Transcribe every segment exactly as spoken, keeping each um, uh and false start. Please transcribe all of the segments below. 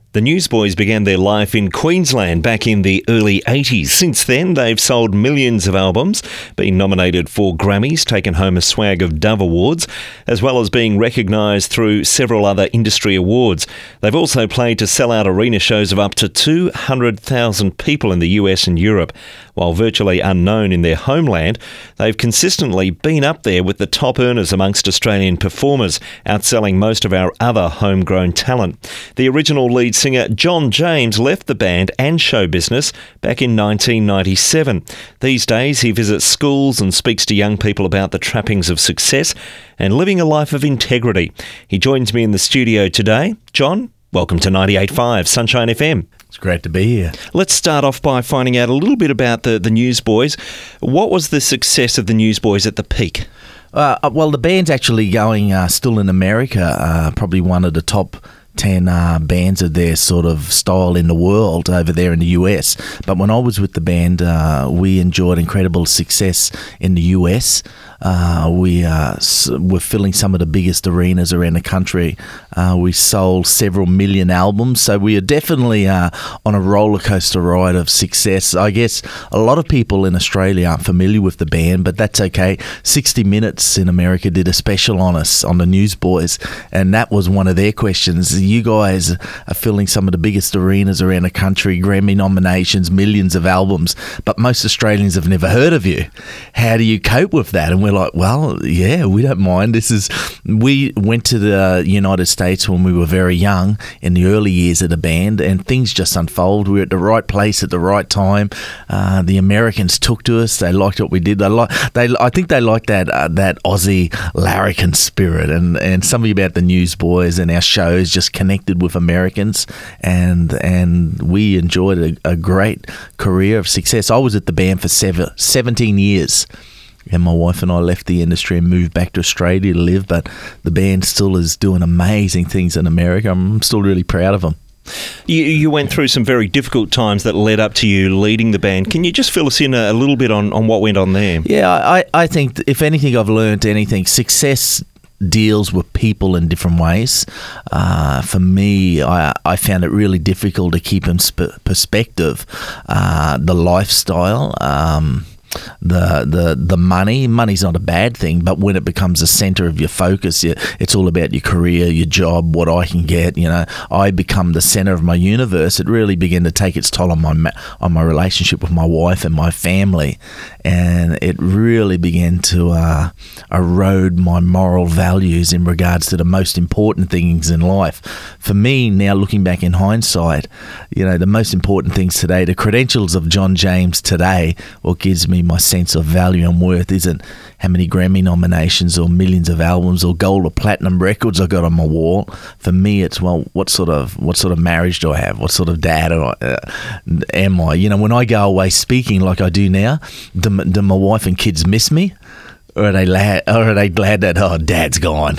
The Newsboys began their life in Queensland back in the early eighties. Since then, they've sold millions of albums, been nominated for Grammys, taken home a swag of Dove Awards, as well as being recognised through several other industry awards. They've also played to sell-out arena shows of up to two hundred thousand people in the U S and Europe. While virtually unknown in their homeland, they've consistently been up there with the top earners amongst Australian performers, outselling most of our other homegrown talent. The original lead singer John James left the band and show business back in nineteen ninety-seven. These days he visits schools and speaks to young people about the trappings of success and living a life of integrity. He joins me in the studio today. John, welcome to ninety-eight point five Sunshine F M. It's great to be here. Let's start off by finding out a little bit about the, the Newsboys. What was the success of the Newsboys at the peak? Uh, well, the band's actually going uh, still in America, uh, probably one of the top ten uh, bands of their sort of style in the world over there in the U S. But when I was with the band, uh, we enjoyed incredible success in the U S. Uh, we uh, were filling some of the biggest arenas around the country. Uh, we sold several million albums, so we are definitely uh, on a roller coaster ride of success. I guess a lot of people in Australia aren't familiar with the band, but that's okay. sixty minutes in America did a special on us on the Newsboys, and that was one of their questions. You guys are filling some of the biggest arenas around the country, Grammy nominations, millions of albums, but most Australians have never heard of you. How do you cope with that? And we're like, well, yeah, we don't mind. This is, we went to the United States when we were very young in the early years of the band, and things just unfold. We were at the right place at the right time. Uh, the Americans took to us. They liked what we did. They like, they, I think they liked that uh, that Aussie larrikin spirit, and and something about the Newsboys and our shows just connected with Americans, and and we enjoyed a, a great career of success. I was at the band for seven, seventeen years. And my wife and I left the industry and moved back to Australia to live, but the band still is doing amazing things in America. I'm still really proud of them. You, you went through some very difficult times that led up to you leading the band. Can you just fill us in a, a little bit on, on what went on there? Yeah, I, I think if anything I've learned anything, success deals with people in different ways. Uh, for me, I, I found it really difficult to keep in sp- perspective uh, the lifestyle, um, the the the money. Money's not a bad thing, but when it becomes the center of your focus, you, it's all about your career, your job, what I can get. You know, I become the center of my universe. It really began to take its toll on my on my relationship with my wife and my family, and it really began to uh, erode my moral values in regards to the most important things in life. For me now, looking back in hindsight, you know, the most important things today, the credentials of John James today, what gives me my sense of value and worth isn't how many Grammy nominations or millions of albums or gold or platinum records I got on my wall. For me, it's, well, what sort of what sort of marriage do I have? What sort of dad am I? Uh, am I? You know, when I go away speaking like I do now, do, do my wife and kids miss me? Or are they la- or are they glad that, oh, dad's gone?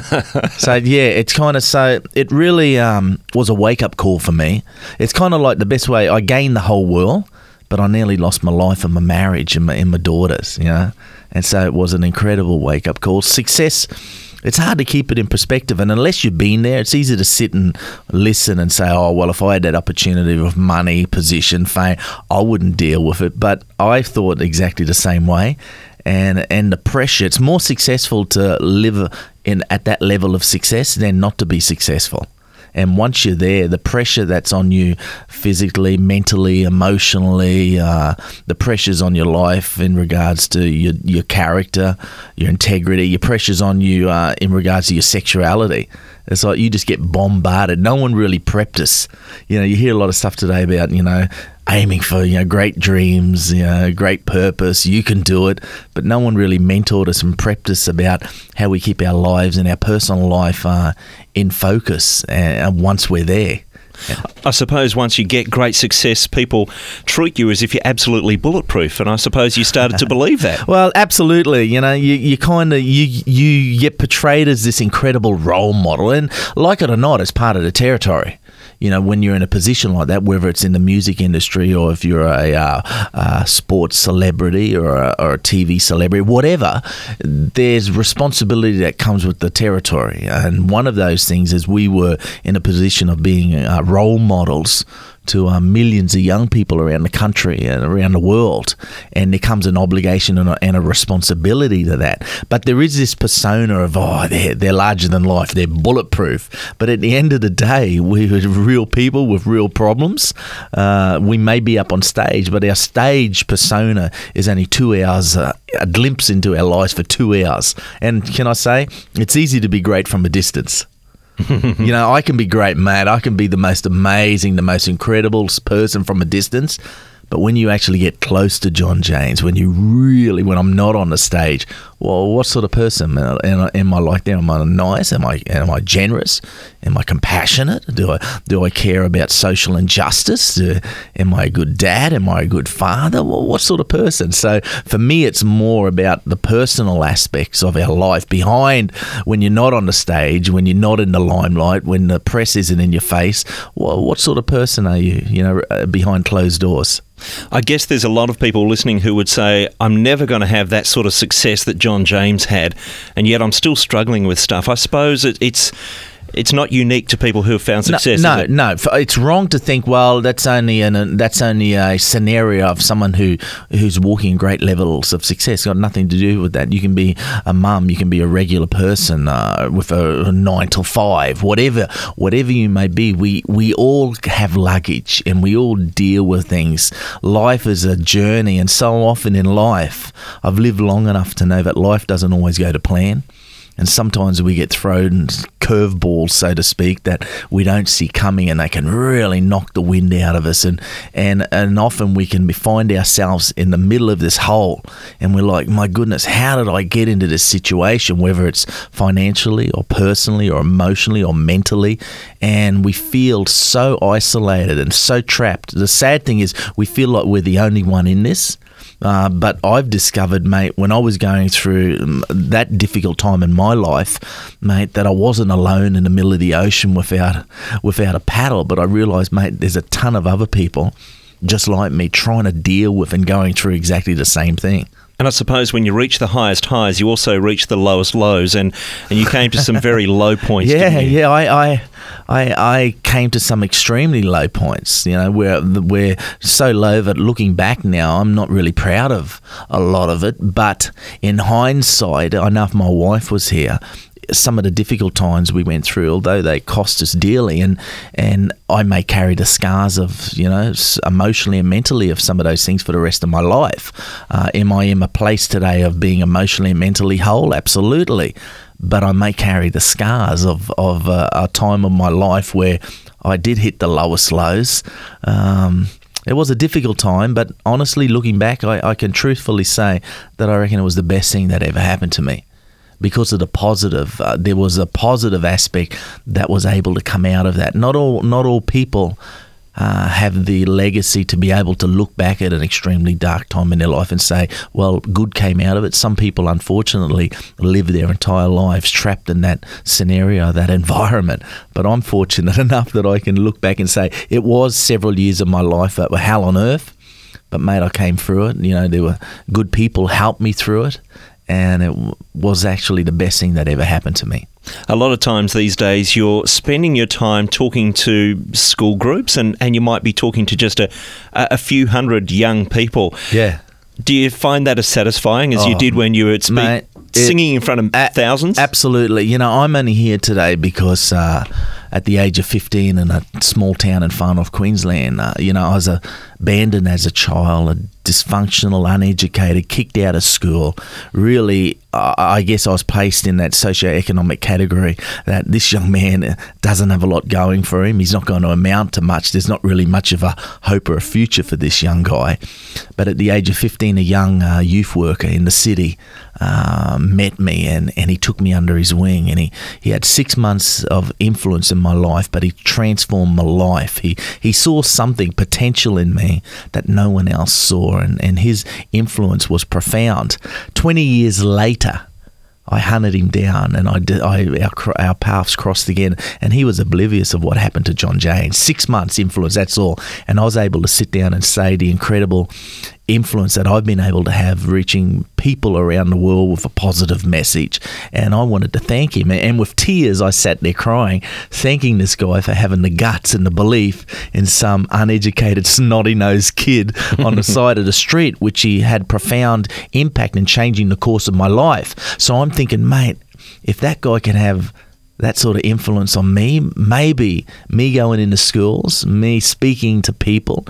So, yeah, it's kind of so, it really um, was a wake-up call for me. It's kind of like the best way, I gained the whole world, but I nearly lost my life and my marriage and my, and my daughters, you know. And so it was an incredible wake-up call. Success, it's hard to keep it in perspective. And unless you've been there, it's easy to sit and listen and say, oh, well, if I had that opportunity with money, position, fame, I wouldn't deal with it. But I thought exactly the same way. And and the pressure, it's more successful to live in at that level of success than not to be successful. And once you're there, the pressure that's on you physically, mentally, emotionally, uh, the pressures on your life in regards to your your character, your integrity, your pressures on you uh, in regards to your sexuality. It's like you just get bombarded. No one really prepped us. You know, you hear a lot of stuff today about, you know, aiming for, you know, great dreams, you know, great purpose, you can do it. But no one really mentored us and prepped us about how we keep our lives and our personal life uh, in focus uh, once we're there. I suppose once you get great success, people treat you as if you're absolutely bulletproof, and I suppose you started to believe that. Well, absolutely. You know, you, you kind of you you get portrayed as this incredible role model, and like it or not, it's part of the territory. you know, when you're in a position like that, whether it's in the music industry or if you're a, uh, a sports celebrity or a, or a T V celebrity, whatever, there's responsibility that comes with the territory. And one of those things is we were in a position of being uh, role models to uh, millions of young people around the country and around the world, and there comes an obligation and a, and a responsibility to that. But there is this persona of, oh, they're, they're larger than life, they're bulletproof. But at the end of the day, we're real people with real problems. Uh, we may be up on stage, but our stage persona is only two hours, uh, a glimpse into our lives for two hours. And can I say, it's easy to be great from a distance. You know, I can be great, mate. I can be the most amazing, the most incredible person from a distance. But when you actually get close to John James, when you really, when I'm not on the stage, well, what sort of person am I, am I like there? Am I nice? Am I am I generous? Am I compassionate? Do I do I care about social injustice? Do, am I a good dad? Am I a good father? Well, what sort of person? So for me, it's more about the personal aspects of our life behind when you're not on the stage, when you're not in the limelight, when the press isn't in your face. Well, what sort of person are you? You know, behind closed doors. I guess there's a lot of people listening who would say, I'm never going to have that sort of success that John James had, and yet I'm still struggling with stuff. I suppose it, it's it's not unique to people who have found success. No, is it? no, no. It's wrong to think, well, that's only an, that's only a scenario of someone who who's walking great levels of success. It's got nothing to do with that. You can be a mum, you can be a regular person uh, with a, a nine till five, whatever, whatever you may be. We we all have luggage and we all deal with things. Life is a journey, and so often in life, I've lived long enough to know that life doesn't always go to plan. And sometimes we get thrown curveballs, so to speak, that we don't see coming, and they can really knock the wind out of us. And and, and often we can find ourselves in the middle of this hole, and we're like, my goodness, how did I get into this situation, whether it's financially or personally or emotionally or mentally? And we feel so isolated and so trapped. The sad thing is we feel like we're the only one in this. Uh, but I've discovered, mate, when I was going through that difficult time in my life, mate, that I wasn't alone in the middle of the ocean without without a paddle. But I realised, mate, there's a ton of other people just like me trying to deal with and going through exactly the same thing. And I suppose when you reach the highest highs, you also reach the lowest lows, and, and you came to some very low points. Yeah, didn't you? yeah. I, I, I, I came to some extremely low points. You know, where we're so low that looking back now, I'm not really proud of a lot of it. But in hindsight, I know if my wife was here, some of the difficult times we went through, although they cost us dearly, and and I may carry the scars of, you know, emotionally and mentally of some of those things for the rest of my life. Uh, am I in a place today of being emotionally and mentally whole? Absolutely. But I may carry the scars of, of uh, a time of my life where I did hit the lowest lows. Um, It was a difficult time, but honestly, looking back, I, I can truthfully say that I reckon it was the best thing that ever happened to me. Because of the positive, uh, there was a positive aspect that was able to come out of that. Not all, not all people uh, have the legacy to be able to look back at an extremely dark time in their life and say, well, good came out of it. Some people, unfortunately, live their entire lives trapped in that scenario, that environment. But I'm fortunate enough that I can look back and say it was several years of my life that were hell on earth. But, mate, I came through it. You know, there were good people helped me through it. And it was actually the best thing that ever happened to me. A lot of times these days you're spending your time talking to school groups, and, and you might be talking to just a, a few hundred young people. Yeah. Do you find that as satisfying as oh, you did when you were speak, mate, singing it, in front of a- thousands? Absolutely. You know, I'm only here today because uh, at the age of fifteen in a small town in far north Queensland, uh, you know, I was abandoned as a child, a dysfunctional, uneducated, kicked out of school. Really, uh, I guess I was placed in that socioeconomic category that this young man doesn't have a lot going for him. He's not going to amount to much. There's not really much of a hope or a future for this young guy. But at the age of fifteen, a young uh, youth worker in the city uh, met me, and, and he took me under his wing, and he, he had six months of influence in my life, but he transformed my life. He he saw something, potential in me that no one else saw, and, and his influence was profound. twenty years later, I hunted him down, and I, did, I our, our paths crossed again, and he was oblivious of what happened to John Jay. Six months influence, that's all. And I was able to sit down and say the incredible influence that I've been able to have reaching people around the world with a positive message. And I wanted to thank him. And with tears, I sat there crying, thanking this guy for having the guts and the belief in some uneducated, snotty-nosed kid on the side of the street, which he had profound impact in changing the course of my life. So I'm thinking, mate, if that guy can have that sort of influence on me, maybe me going into schools, me speaking to people,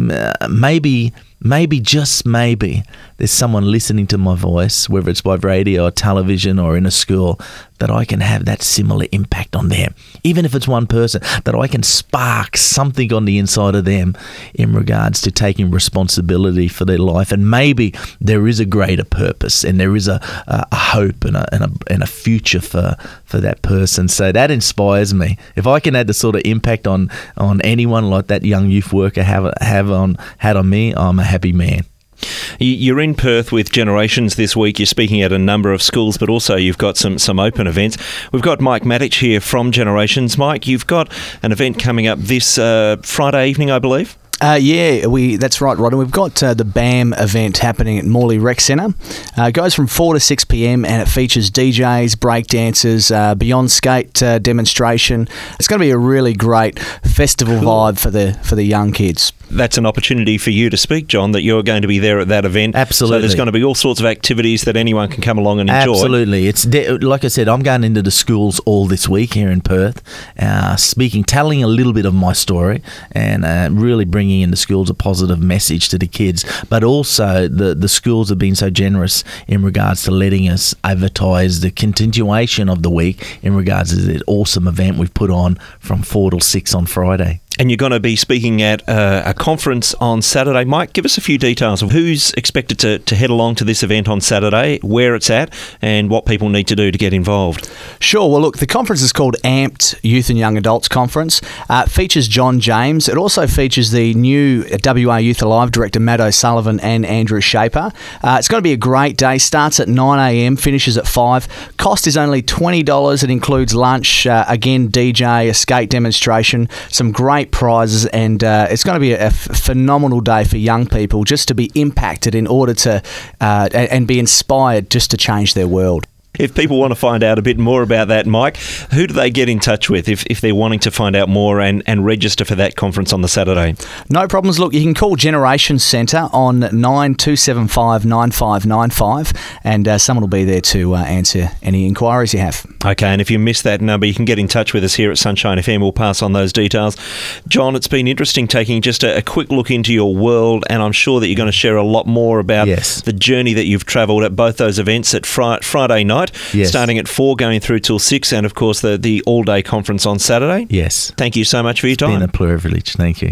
maybe, maybe, just maybe, there's someone listening to my voice, whether it's by radio or television or in a school, that I can have that similar impact on them. Even if it's one person, that I can spark something on the inside of them in regards to taking responsibility for their life. And maybe there is a greater purpose, and there is a, a, a hope and a, and a and a future for, for that person. So that inspires me. If I can add the sort of impact on, on anyone like that young youth worker have have on had on me, I'm a happy man. You're in Perth with Generations this week. You're speaking at a number of schools, but also you've got some, some open events. We've got Mike Matich here from Generations. Mike, you've got an event coming up this uh, Friday evening, I believe. Uh, yeah, we that's right, Rod. And we've got uh, the BAM event happening at Morley Rec Centre. Uh, it goes from four to six p.m. and it features D Js, breakdancers, uh, Beyond Skate uh, demonstration. It's going to be a really great festival cool. vibe for the for the young kids. That's an opportunity for you to speak, John, that you're going to be there at that event. Absolutely. So there's going to be all sorts of activities that anyone can come along and enjoy. Absolutely. It's de- like I said, I'm going into the schools all this week here in Perth, uh, speaking, telling a little bit of my story, and uh, really bringing in the schools a positive message to the kids. But also the, the schools have been so generous in regards to letting us advertise the continuation of the week in regards to the awesome event we've put on from four till six on Friday. And you're going to be speaking at uh, a conference on Saturday. Mike, give us a few details of who's expected to, to head along to this event on Saturday, where it's at, and what people need to do to get involved. Sure. Well, look, the conference is called AMPED Youth and Young Adults Conference. Uh, it features John James. It also features the new W A Youth Alive director, Matt O'Sullivan, and Andrew Shaper. Uh, it's going to be a great day. Starts at nine a.m, finishes at five. Cost is only twenty dollars. It includes lunch, uh, again, D J, a skate demonstration, some great prizes, and uh, it's going to be a, a phenomenal day for young people just to be impacted in order to uh, and be inspired just to change their world. If people want to find out a bit more about that, Mike, who do they get in touch with if, if they're wanting to find out more and, and register for that conference on the Saturday? No problems. Look, you can call Generations Centre on nine two seven five nine five nine five, and uh, someone will be there to uh, answer any inquiries you have. Okay, and if you missed that number, you can get in touch with us here at Sunshine F M. We'll pass on those details. John, it's been interesting taking just a, a quick look into your world, and I'm sure that you're going to share a lot more about yes. the journey that you've travelled at both those events at fri- Friday night. Yes. Starting at four, going through till six, and of course the, the all-day conference on Saturday. Yes. Thank you so much for your it's time. It's been a privilege. Thank you.